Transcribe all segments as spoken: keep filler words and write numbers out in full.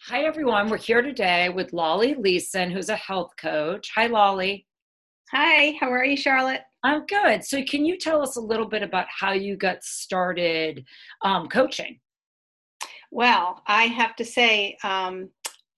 Hi, everyone. We're here today with Lolly Leeson, who's a health coach. Hi, Lolly. Hi, how are you, Charlotte? I'm good. So, can you tell us a little bit about how you got started um, coaching? Well, I have to say, um,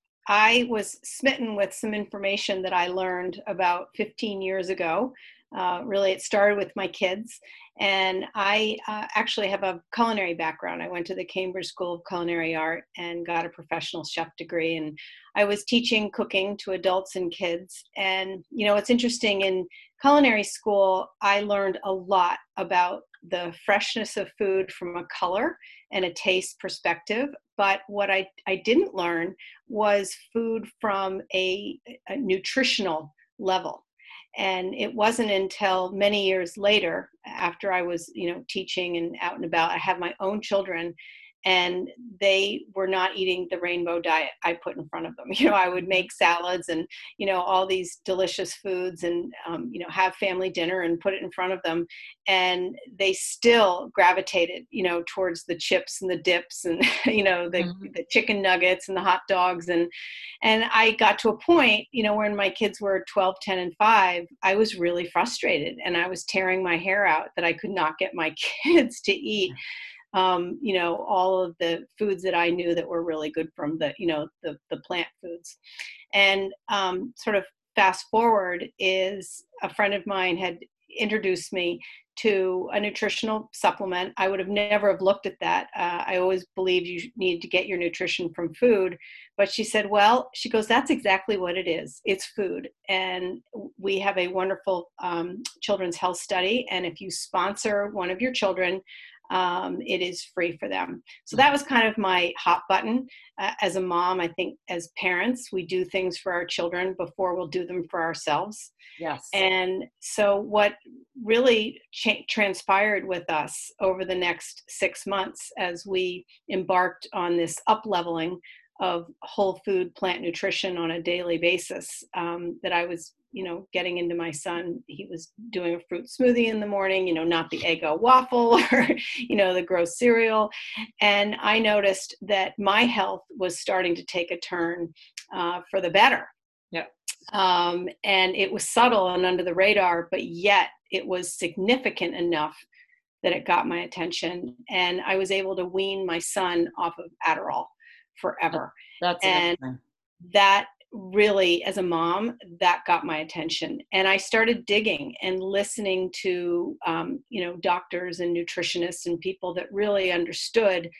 I was smitten with some information that I learned about fifteen years ago. Uh, really, it started with my kids. And I uh, actually have a culinary background. I went to the Cambridge School of Culinary Art and got a professional chef degree. And I was teaching cooking to adults and kids. And, you know, it's interesting, in culinary school, I learned a lot about the freshness of food from a color and a taste perspective. But what I, I didn't learn was food from a, a nutritional level. And it wasn't until many years later, after I was, you know, teaching and out and about, I have my own children, and they were not eating the rainbow diet I put in front of them. You know, I would make salads and, you know, all these delicious foods and, um, you know, have family dinner and put it in front of them. And they still gravitated, you know, towards the chips and the dips and, you know, the, Mhm. the chicken nuggets and the hot dogs. And, and I got to a point, you know, when my kids were twelve, ten, and five, I was really frustrated, and I was tearing my hair out that I could not get my kids to eat um, you know, all of the foods that I knew that were really good from the, you know, the, the plant foods. And um, sort of fast forward is a friend of mine had introduced me to a nutritional supplement. I would have never have looked at that. Uh, I always believed you need to get your nutrition from food. But she said, well, she goes, that's exactly what it is. It's food. And we have a wonderful um, children's health study. And if you sponsor one of your children, um, it is free for them. So that was kind of my hot button. Uh, as a mom, I think as parents, we do things for our children before we'll do them for ourselves. Yes. And so what really cha- transpired with us over the next six months as we embarked on this up leveling of whole food plant nutrition on a daily basis, um, that I was, you know, getting into my son. He was doing a fruit smoothie in the morning, you know, not the Eggo waffle or, you know, the gross cereal. And I noticed that my health was starting to take a turn uh, for the better. Yeah. Um, and it was subtle and under the radar, but yet it was significant enough that it got my attention. And I was able to wean my son off of Adderall forever. That's And amazing. that really, as a mom, that got my attention. And I started digging and listening to, um, you know, doctors and nutritionists and people that really understood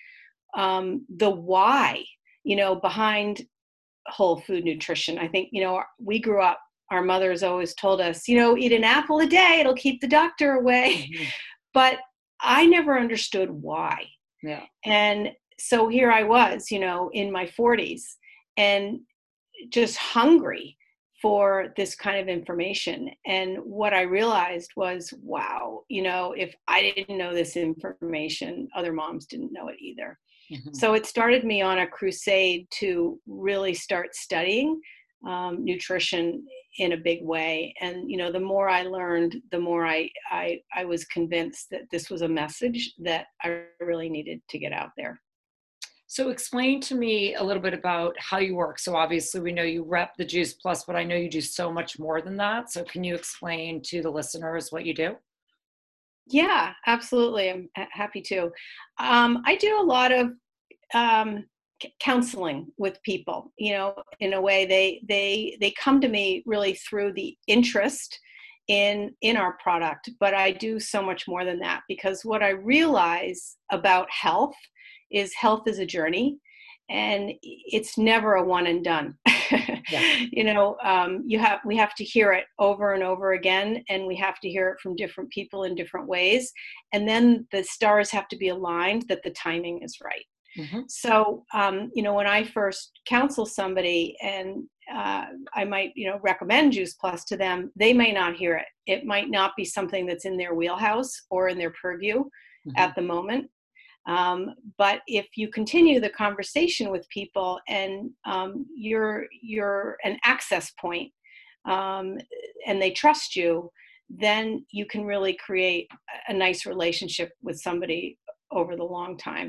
um, the why, you know, behind whole food nutrition. I think, you know, we grew up, our mothers always told us, you know, eat an apple a day, it'll keep the doctor away. Mhm. But I never understood why. Yeah. And so here I was, you know, in my forties and just hungry for this kind of information. And what I realized was, wow, you know, if I didn't know this information, other moms didn't know it either. Mhm. So it started me on a crusade to really start studying um, nutrition in a big way. And, you know, the more I learned, the more I, I, I was convinced that this was a message that I really needed to get out there. So, explain to me a little bit about how you work. So, obviously, we know you rep the Juice Plus, but I know you do so much more than that. So, can you explain to the listeners what you do? Yeah, absolutely. I'm ha- happy to. Um, I do a lot of um, c- counseling with people. You know, in a way, they they they come to me really through the interest in in our product. But I do so much more than that, because what I realize about health is health is a journey, and it's never a one and done. Yeah. you know, um, you have we have to hear it over and over again, and we have to hear it from different people in different ways, and then the stars have to be aligned that the timing is right. Hmm. So, um, you know, when I first counsel somebody and uh, I might, you know, recommend Juice Plus to them, they may not hear it. It might not be something that's in their wheelhouse or in their purview Hmm. at the moment. Um, but if you continue the conversation with people and um, you're you're an access point, um, and they trust you, then you can really create a nice relationship with somebody over the long time.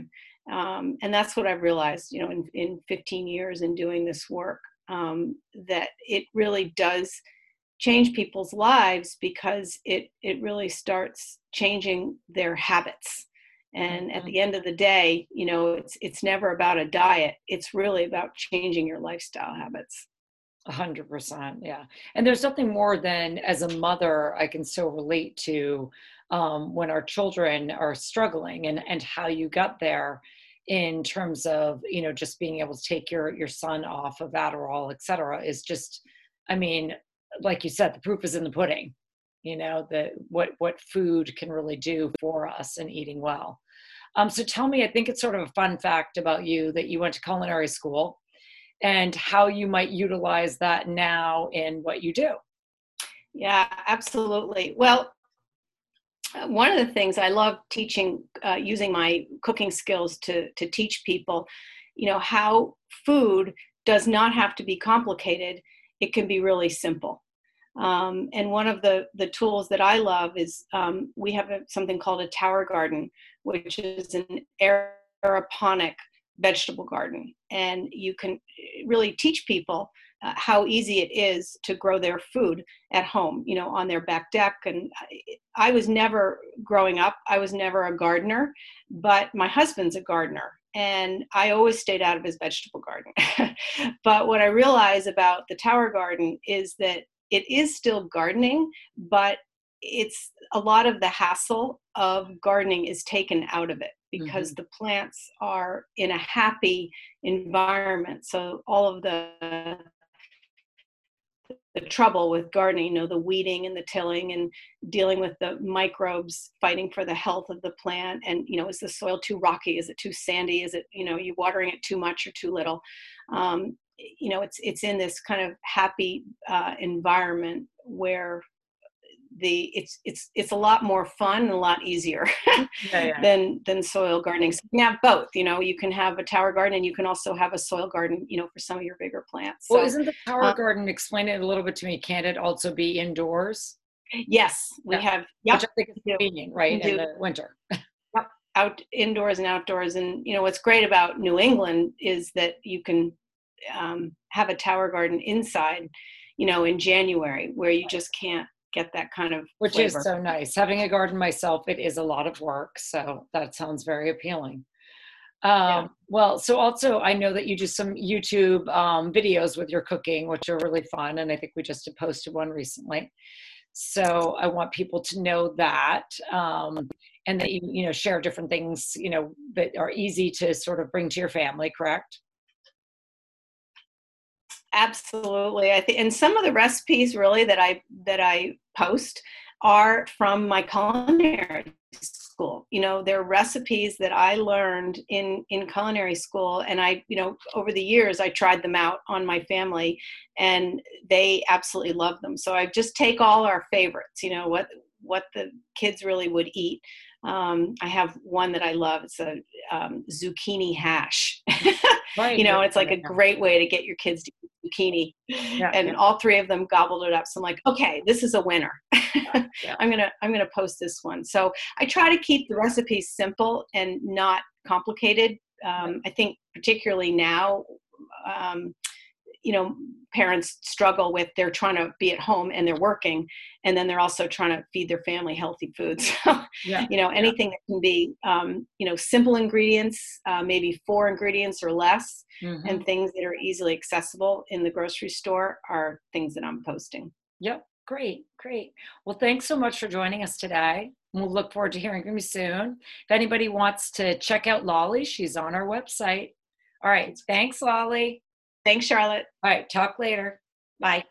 Um, and that's what I've realized, you know, in, in fifteen years in doing this work, um, that it really does change people's lives, because it, it really starts changing their habits. And at Mhm. the end of the day, you know, it's, it's never about a diet. It's really about changing your lifestyle habits. A hundred percent, yeah. And there's nothing more than, as a mother, I can so relate to, um, when our children are struggling, and and how you got there in terms of, you know, just being able to take your your son off of Adderall, et cetera, is just, I mean, like you said, the proof is in the pudding. You know, the what what food can really do for us and eating well. Um, so tell me, I think it's sort of a fun fact about you that you went to culinary school, and how you might utilize that now in what you do. Yeah, absolutely. Well, uh, one of the things I love teaching, uh, using my cooking skills to to teach people, you know, how food does not have to be complicated. It can be really simple. Um, and one of the the tools that I love is, um, we have a, something called a tower garden, which is an aeroponic vegetable garden, and you can really teach people uh, how easy it is to grow their food at home, you know, on their back deck. And I, I was never, growing up, I was never a gardener, but my husband's a gardener, and I always stayed out of his vegetable garden. But what I realize about the tower garden is that it is still gardening, but it's a lot of the hassle of gardening is taken out of it, because Mhm. the plants are in a happy environment. So all of the the trouble with gardening, you know, the weeding and the tilling and dealing with the microbes, fighting for the health of the plant. And, you know, is the soil too rocky? Is it too sandy? Is it, you know, you watering it too much or too little? Um, you know, it's, it's in this kind of happy uh, environment where the it's it's it's a lot more fun and a lot easier Yeah, yeah. than than soil gardening. So you can have both. You know, you can have a tower garden, and you can also have a soil garden, you know, for some of your bigger plants. Well, So isn't the tower um, garden, explain it a little bit to me, can't it also be indoors? yes, we Yeah, have. which Yep, I think is we do. convenient, You right, can in do, the winter. yep, out indoors and outdoors. And you know what's great about New England is that you can um, have a tower garden inside, you know, in January, where you just can't get that kind of Which is flavor. so nice. Having a garden myself, it is a lot of work, so that sounds very appealing. Yeah. Um, well, so also I know that you do some YouTube um, videos with your cooking, which are really fun, and I think we just posted one recently. So I want people to know that, um, and that you you know share different things, you know, that are easy to sort of bring to your family. Correct? Absolutely. I think, and some of the recipes really that I that I post are from my culinary school. You know, they're recipes that I learned in in culinary school, and I, you know, over the years I tried them out on my family, and they absolutely love them. So I just take all our favorites, you know, what what the kids really would eat. Um, I have one that I love. It's a um, zucchini hash. Right. You Yeah. know, it's like Yeah. a great way to get your kids to eat zucchini. Yeah. And Yeah. all three of them gobbled it up. So I'm like, okay, this is a winner. Yeah. I'm gonna I'm gonna post this one. So I try to keep the recipes simple and not complicated. Yeah. Um, I think particularly now, um, you know, parents struggle with, they're trying to be at home and they're working, and then they're also trying to feed their family healthy foods. So, Yeah. you know, Yeah. anything that can be, um, you know, simple ingredients, uh, maybe four ingredients or less, Hmm. and things that are easily accessible in the grocery store are things that I'm posting. Yep. Great. Great. Well, thanks so much for joining us today. We'll look forward to hearing from you soon. If anybody wants to check out Lolly, she's on our website. All right. Thanks, Lolly. Thanks, Charlotte. All right. Talk later. Bye.